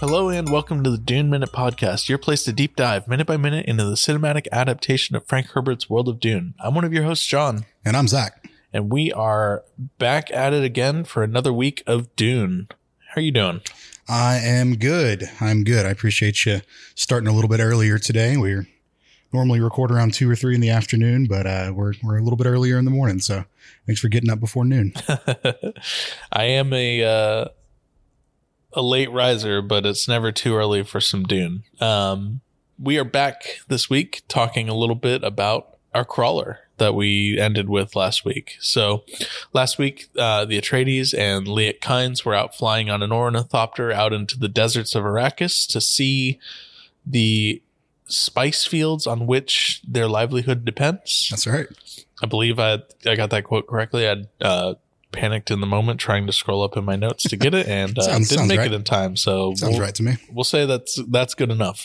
Hello and welcome to the Dune Minute Podcast, your place to deep dive minute by minute into the cinematic adaptation of Frank Herbert's World of Dune. I'm one of your hosts, John. And I'm Zach. And we are back at it again for another week of Dune. How are you doing? I am good. I'm good. I appreciate you starting a little bit earlier today. We're normally record around 2 or 3 in the afternoon, but we're a little bit earlier in the morning. So thanks for getting up before noon. I am a late riser, but it's never too early for some Dune. We are back this week talking a little bit about our crawler that we ended with last week. So last week, the Atreides and Liet Kynes were out flying on an ornithopter out into the deserts of Arrakis to see the spice fields on which their livelihood depends. That's right. I believe I got that quote correctly. I panicked in the moment trying to scroll up in my notes to get it and didn't make it in time. So sounds right to me. We'll say that's good enough.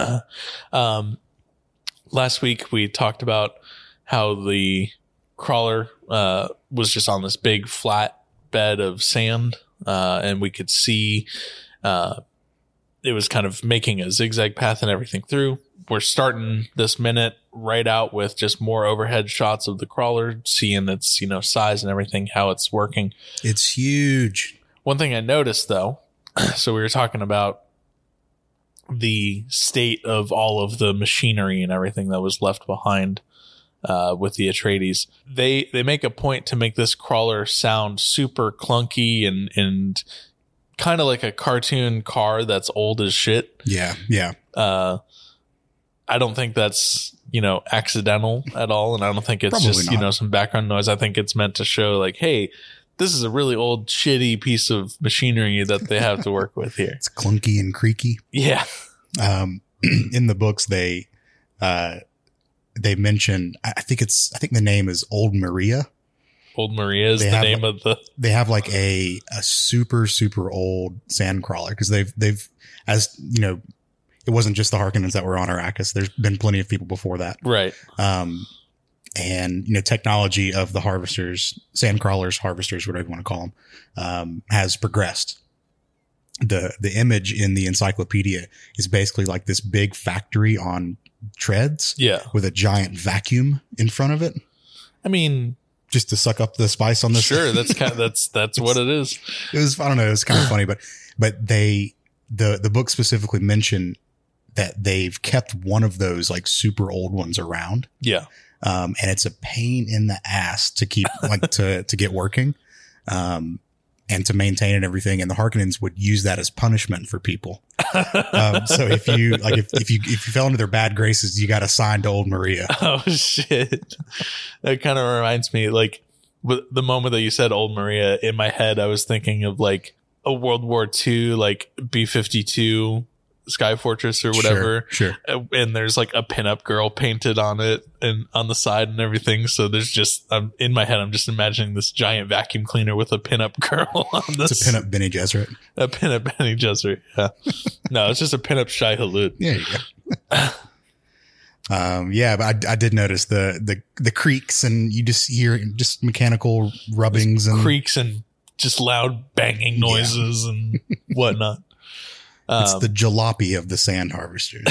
Last week we talked about how the crawler was just on this big flat bed of sand, and we could see it was kind of making a zigzag path and everything through. We're starting this minute right out with just more overhead shots of the crawler, seeing its, size and everything, how it's working. It's huge. One thing I noticed though, so we were talking about the state of all of the machinery and everything that was left behind with the Atreides. They make a point to make this crawler sound super clunky and kind of like a cartoon car that's old as shit. Yeah. I don't think that's, accidental at all. And I don't think it's Probably just, not. some background noise. I think it's meant to show like, hey, this is a really old, shitty piece of machinery that they have to work with here. It's clunky and creaky. Yeah. In the books, they mention, I think the name is Old Maria. Old Maria is the name of the. They have like a super, super old sand crawler because they've, as you know, it wasn't just the Harkonnens that were on Arrakis. There's been plenty of people before that. Right. And, technology of the harvesters, sand crawlers, harvesters, whatever you want to call them, has progressed. The image in the encyclopedia is basically like this big factory on treads. Yeah. With a giant vacuum in front of it. I mean, just to suck up the spice on the sure. That's that's what it is. It was, I don't know. It was kind of funny, but the book specifically mentioned that they've kept one of those like super old ones around. Yeah. And it's a pain in the ass to keep like to get working. And to maintain and everything. And the Harkonnens would use that as punishment for people. So if you fell into their bad graces, you got assigned to Old Maria. Oh shit. That kind of reminds me, like the moment that you said Old Maria, in my head, I was thinking of like a World War II, like B-52 Sky Fortress or whatever. Sure. And there's like a pinup girl painted on it and on the side and everything. So there's just, in my head, I'm just imagining this giant vacuum cleaner with a pinup girl on this. It's a pinup Bene Gesserit. A pinup Bene Gesserit. Yeah. No, it's just a pinup Shai Hulud. Yeah, you go. Yeah, but I did notice the creaks and you just hear just mechanical rubbings and creaks and just loud banging noises and whatnot. It's the jalopy of the sand harvesters.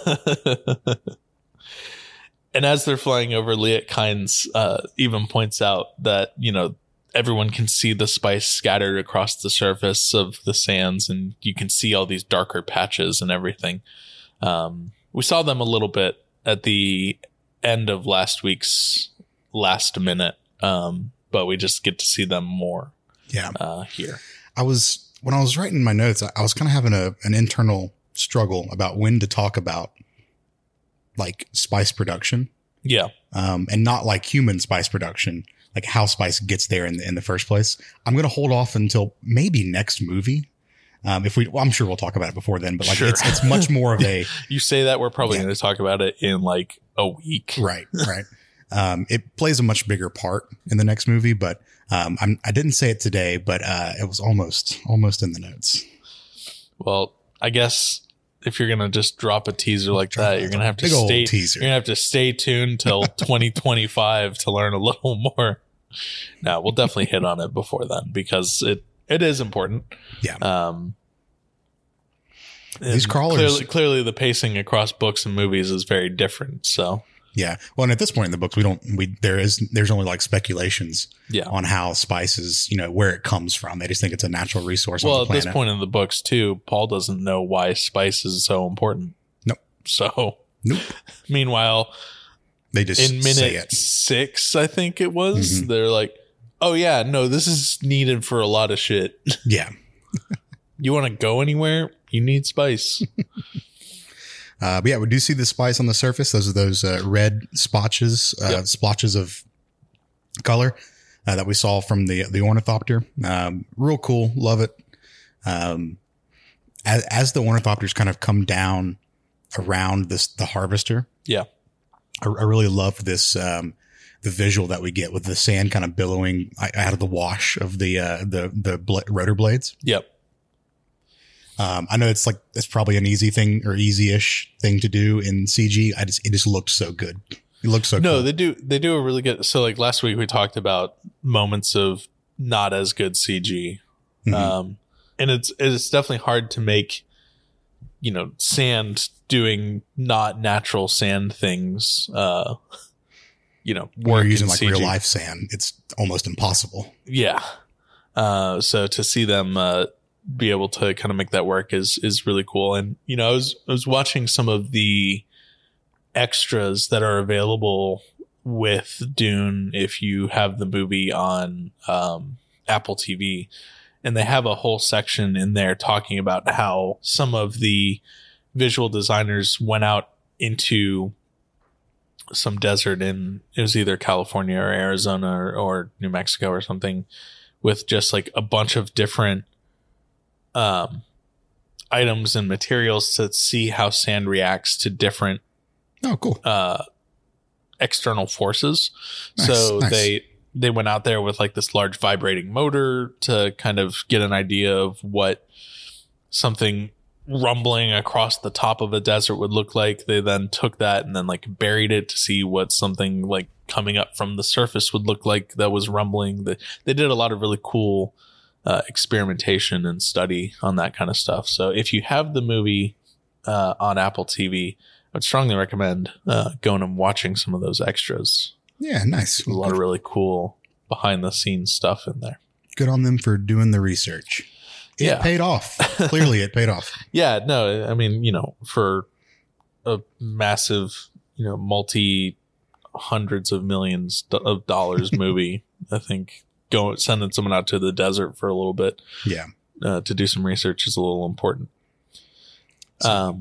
And as they're flying over, Liet Kynes even points out that, everyone can see the spice scattered across the surface of the sands, and you can see all these darker patches and everything. We saw them a little bit at the end of last week's last minute, but we just get to see them more here. When I was writing my notes, I was kind of having an internal struggle about when to talk about like spice production. Yeah. And not like human spice production, like how spice gets there in the first place. I'm going to hold off until maybe next movie. I'm sure we'll talk about it before then, but like it's much more of a, you say that we're probably going to talk about it in like a week. Right. It plays a much bigger part in the next movie, but I didn't say it today, but it was almost in the notes. Well, I guess if you're gonna just drop a teaser like that, you're gonna have to stay tuned till 2025 to learn a little more. No, we'll definitely hit on it before then because it is important. Yeah. These crawlers, clearly the pacing across books and movies is very different. So yeah. Well, and at this point in the books, there's only like speculations on how spices, where it comes from. They just think it's a natural resource on the planet. Well, at this point in the books too, Paul doesn't know why spice is so important. Nope. So, nope. Meanwhile, they just in minute 6, I think it was, they're like, oh yeah, no, this is needed for a lot of shit. Yeah. You want to go anywhere? You need spice. But yeah, we do see the spice on the surface. Those are those red splotches of color that we saw from the ornithopter. Real cool. Love it. As the ornithopters kind of come down around the harvester. Yeah. I really love this, the visual that we get with the sand kind of billowing out of the wash of the rotor blades. Yep. I know it's probably an easy thing or easy-ish thing to do in CG. It just looked so good. It looks so cool. No, they do a really good. So like last week we talked about moments of not as good CG. And it's definitely hard to make, sand doing not natural sand things, work using like CG. real life sand. It's almost impossible. Yeah. So to see them, be able to kind of make that work is really cool. And, I was watching some of the extras that are available with Dune if you have the movie on Apple TV, and they have a whole section in there talking about how some of the visual designers went out into some desert it was either California or Arizona or New Mexico or something, with just like a bunch of different items and materials to see how sand reacts to different external forces. Nice. They went out there with like this large vibrating motor to kind of get an idea of what something rumbling across the top of a desert would look like. They then took that and then like buried it to see what something like coming up from the surface would look like that was rumbling. They did a lot of really cool experimentation and study on that kind of stuff. So if you have the movie on Apple TV, I would strongly recommend going and watching some of those extras. Yeah, nice. A lot of really cool behind the scenes stuff in there. Good on them for doing the research. It paid off. Clearly it paid off. Yeah, no, I mean, for a massive, multi hundreds of millions of dollars movie, I think sending someone out to the desert for a little bit, to do some research is a little important. I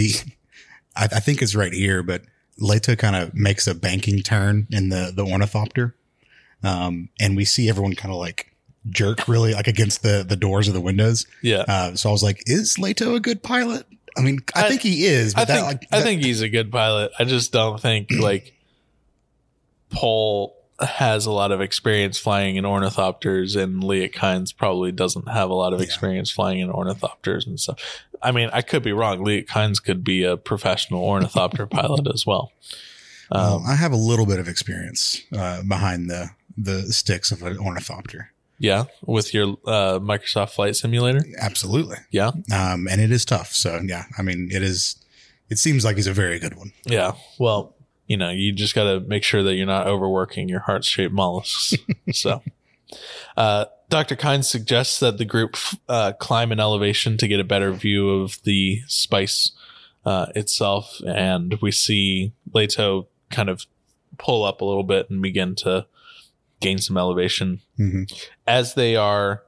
think it's right here, but Leto kind of makes a banking turn in the ornithopter, and we see everyone kind of like jerk really like against the doors of the windows. Yeah. So I was like, is Leto a good pilot? I mean, I think he is. But I think he's a good pilot. I just don't think like Paul has a lot of experience flying in ornithopters, and Liet Kynes probably doesn't have a lot of experience flying in ornithopters and stuff. I mean, I could be wrong. Liet Kynes could be a professional ornithopter pilot as well. I have a little bit of experience behind the sticks of an ornithopter. Yeah, with your Microsoft Flight Simulator? Absolutely. Yeah. And it is tough. So, yeah, I mean, it seems like he's a very good one. Yeah. Well, you just got to make sure that you're not overworking your heart-shaped mollusks. So, Dr. Kynes suggests that the group climb an elevation to get a better view of the spice itself. And we see Leto kind of pull up a little bit and begin to gain some elevation. Mm-hmm. As they are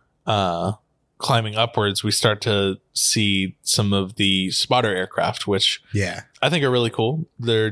climbing upwards, we start to see some of the spotter aircraft, which I think are really cool. They're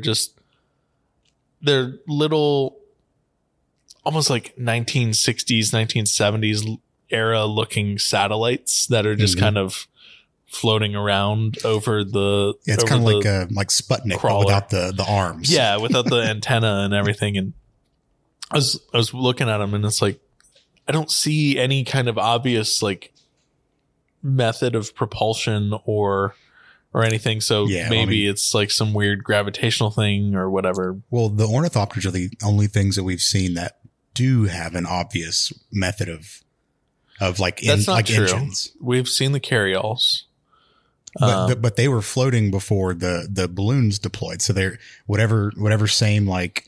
little, almost like 1960s, 1970s era looking satellites that are just kind of floating around over the. Yeah, it's kind of like Sputnik, but without the arms. Yeah, without the antenna and everything. And I was looking at them, and it's like, I don't see any kind of obvious like method of propulsion or anything. So maybe it's like some weird gravitational thing or whatever. Well, the ornithopters are the only things that we've seen that do have an obvious method of like That's not true. engines. We've seen the carryalls. But they were floating before the balloons deployed. So they're whatever same like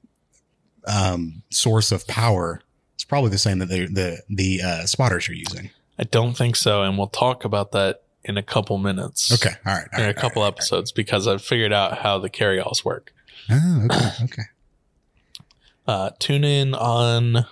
source of power. It's probably the same that the spotters are using. I don't think so, and we'll talk about that in a couple minutes. Okay, all right. In a couple episodes, because I've figured out how the carryalls work. Oh, okay. Tune in on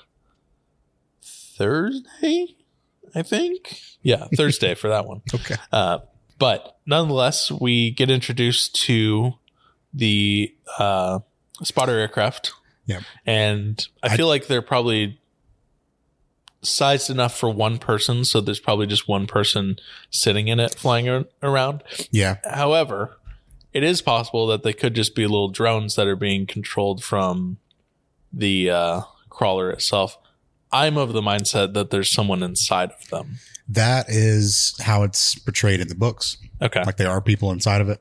Thursday, I think. Yeah, Thursday for that one. Okay. But nonetheless, we get introduced to the spotter aircraft. Yeah. And I feel like they're probably sized enough for one person, so there's probably just one person sitting in it flying around. Yeah. However, it is possible that they could just be little drones that are being controlled from the crawler itself. I'm of the mindset that there's someone inside of them. That is how it's portrayed in the books. Okay. Like there are people inside of it.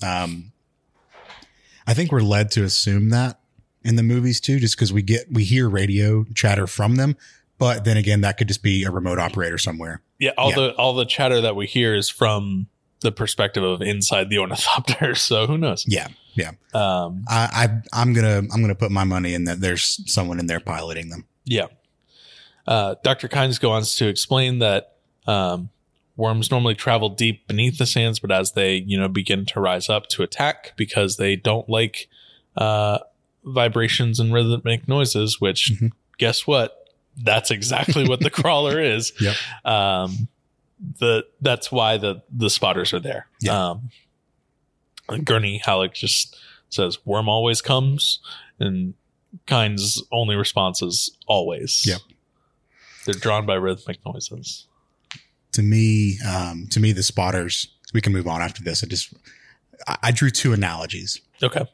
I think we're led to assume that in the movies too, just because we hear radio chatter from them. But then again, that could just be a remote operator somewhere. Yeah. All the chatter that we hear is from the perspective of inside the ornithopter. So who knows? Yeah. Yeah. I'm gonna put my money in that there's someone in there piloting them. Yeah. Dr. Kynes goes on to explain that worms normally travel deep beneath the sands, but as they, begin to rise up to attack because they don't like vibrations and rhythmic noises, which guess what? That's exactly what the crawler is. Yep. That's why the spotters are there. Yeah. Gurney Halleck just says worm always comes, and Kynes' only response is always. Yep. They're drawn by rhythmic noises. To me, the spotters, we can move on after this. I drew two analogies. Okay.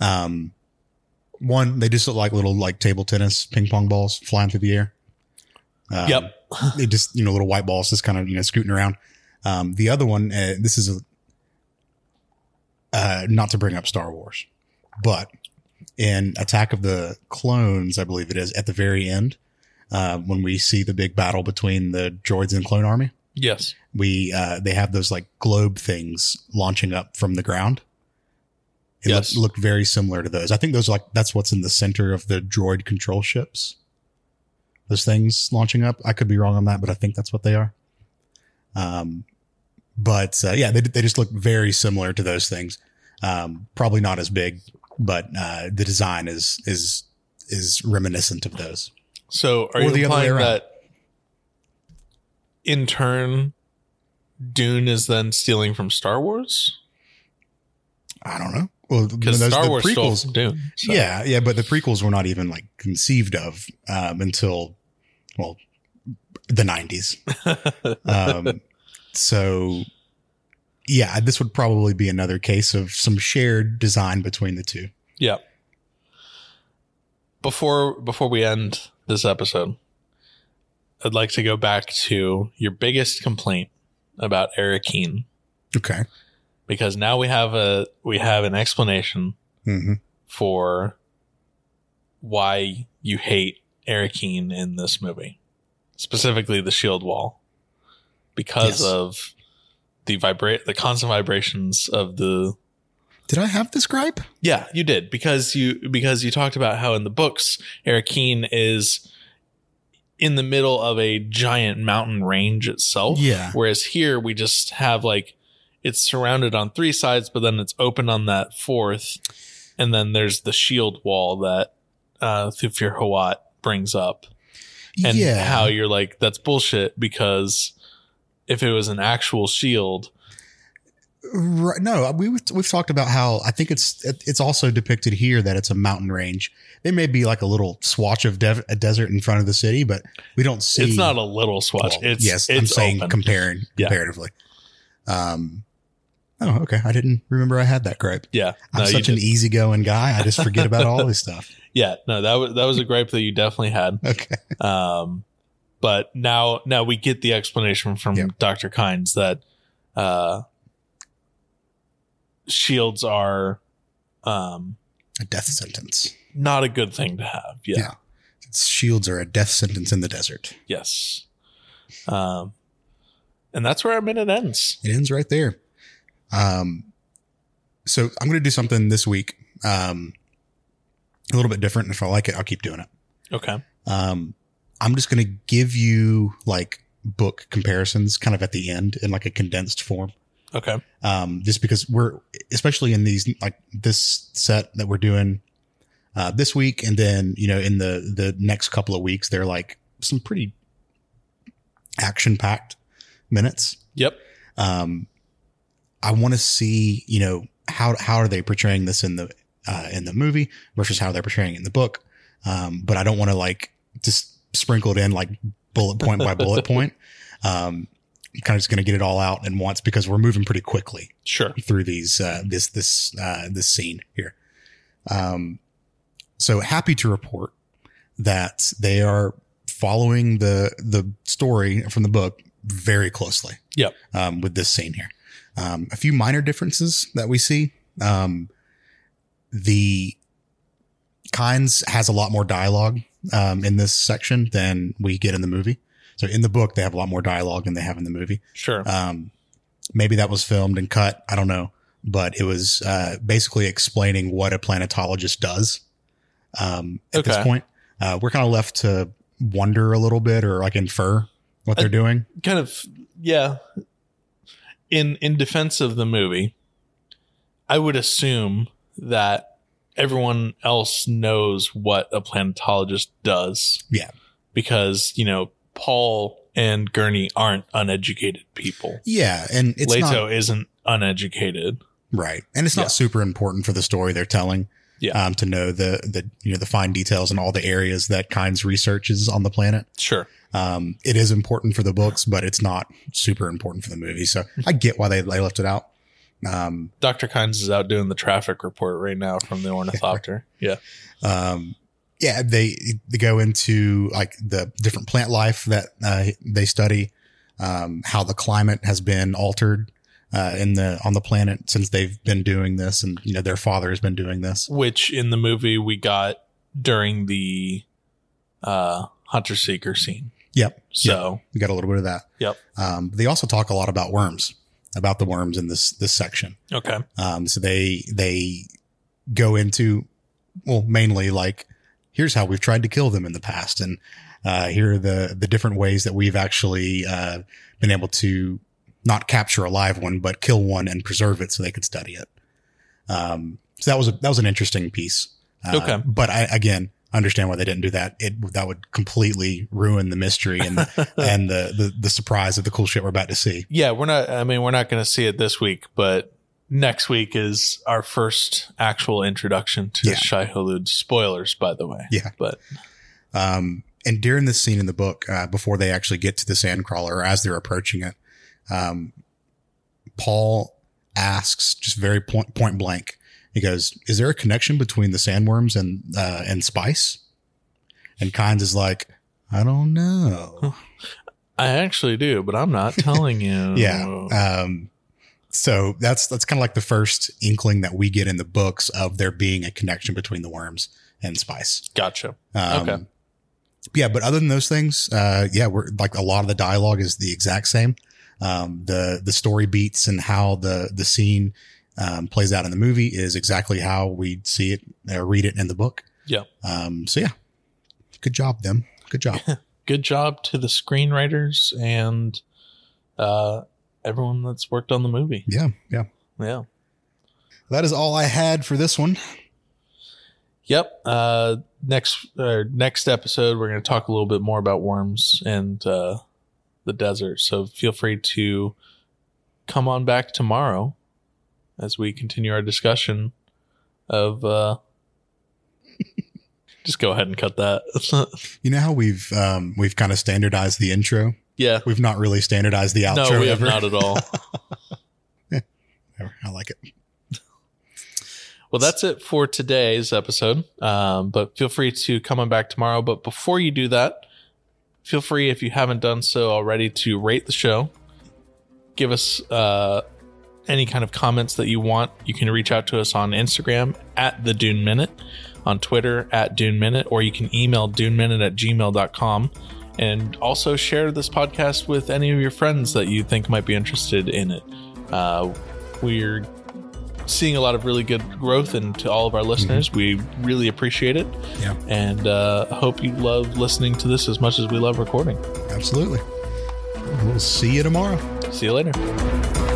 One, they just look like little table tennis ping pong balls flying through the air. Yep. They just, little white balls just kind of, scooting around. The other one, this is not to bring up Star Wars, but in Attack of the Clones, I believe it is, at the very end, when we see the big battle between the droids and clone army. Yes. They have those globe things launching up from the ground. It looked very similar to those. I think that's what's in the center of the droid control ships. Those things launching up. I could be wrong on that, but I think that's what they are. They just look very similar to those things. Probably not as big, but the design is reminiscent of those. So are you implying that in turn Dune is then stealing from Star Wars? I don't know. Well, because Star Wars stole from Dune. So. Yeah, but the prequels were not even conceived of until the 90s. So yeah, this would probably be another case of some shared design between the two. Yeah. Before we end this episode, I'd like to go back to your biggest complaint about Arrakeen. Okay. Because now we have an explanation for why you hate Arrakeen in this movie, specifically the shield wall, because of the constant vibrations of the. Did I have this gripe? Yeah, you did, because you talked about how in the books Arrakeen is in the middle of a giant mountain range itself. Yeah. Whereas here we just have it's surrounded on three sides, but then it's open on that fourth. And then there's the shield wall that Thufir Hawat brings up. And how you're that's bullshit, because if it was an actual shield. Right, no, we've talked about how I think it's also depicted here that it's a mountain range. There may be a little swatch of a desert in front of the city, but we don't see. It's not a little swatch. I'm saying open. Comparatively. Oh, okay. I didn't remember I had that gripe. Yeah. I'm such an easygoing guy. I just forget about all this stuff. Yeah. No, that was a gripe that you definitely had. Okay. But now we get the explanation from Dr. Kynes that shields are a death sentence. Not a good thing to have. Yeah. Shields are a death sentence in the desert. Yes. And that's where our minute ends. It ends right there. So I'm going to do something this week, a little bit different. And if I like it, I'll keep doing it. Okay. I'm just going to give you like book comparisons kind of at the end in like a condensed form. Okay. Just because we're, especially in these, like this set that we're doing, this week. And then, you know, in the next couple of weeks, they're like some pretty action packed minutes. Yep. I want to see, you know, how are they portraying this in the movie versus how they're portraying it in the book. But I don't want to like just sprinkle it in like bullet point by bullet point. I'm kind of just going to get it all out at once because we're moving pretty quickly. Sure. Through these, this scene here. So happy to report that they are following the story from the book very closely. Yep. With this scene here. A few minor differences that we see. The Kynes has a lot more dialogue, in this section than we get in the movie. So in the book, they have a lot more dialogue than they have in the movie. Sure. Maybe that was filmed and cut. I don't know, but it was, basically explaining what a planetologist does. At this point, we're kind of left to wonder a little bit or like infer what they're doing. Kind of. Yeah. In defense of the movie, I would assume that everyone else knows what a planetologist does. Yeah. Because, you know, Paul and Gurney aren't uneducated people. Yeah. And it's Leto isn't uneducated. Right. And it's not super important for the story they're telling. Yeah. To know the you know, the fine details and all the areas that Kynes researches on the planet. Sure. It is important for the books, but it's not super important for the movie. So I get why they left it out. Dr. Kynes is out doing the traffic report right now from the ornithopter. Yeah. Yeah. They go into like the different plant life that, they study, how the climate has been altered, on the planet since they've been doing this. And, you know, their father has been doing this. Which in the movie we got during the, hunter seeker scene. Yep. So we got a little bit of that. Yep. They also talk a lot about worms, about the worms in this section. Okay. So they go into, well, mainly like, here's how we've tried to kill them in the past. And, here are the different ways that we've actually, been able to not capture a live one, but kill one and preserve it so they could study it. So that was an interesting piece. Okay. But I, again, understand why they didn't do that. That would completely ruin the mystery and and the surprise of the cool shit we're about to see. Yeah, we're not going to see it this week, but next week is our first actual introduction to Shai-Hulud. Spoilers, by the way. Yeah. But and during this scene in the book, before they actually get to the Sandcrawler, or as they're approaching it, Paul asks just very point blank. He goes, "Is there a connection between the sandworms and spice?" And Kynes is like, "I don't know." I actually do, but I'm not telling you. Yeah. So that's kind of like the first inkling that we get in the books of there being a connection between the worms and spice. Gotcha. Okay. Yeah, but other than those things, we're like a lot of the dialogue is the exact same. The story beats and how the scene plays out in the movie is exactly how we see it, read it in the book. Yeah. So yeah, good job, them. Good job. Good job to the screenwriters and, everyone that's worked on the movie. Yeah. Yeah. Yeah. That is all I had for this one. Yep. Next episode, we're going to talk a little bit more about worms and, the desert. So feel free to come on back tomorrow as we continue our discussion of, just go ahead and cut that. You know how we've kind of standardized the intro? Yeah. We've not really standardized the outro. No, we have not at all. Yeah, I like it. Well, that's it for today's episode. But feel free to come on back tomorrow. But before you do that, feel free, if you haven't done so already, to rate the show. Give us any kind of comments that you want. You can reach out to us on Instagram at the Dune Minute, on Twitter at Dune Minute, or you can email duneminute@gmail.com. And also share this podcast with any of your friends that you think might be interested in it. We're seeing a lot of really good growth, and to all of our listeners, we really appreciate it. Yeah. And hope you love listening to this as much as we love recording. Absolutely. We'll see you tomorrow. See you later.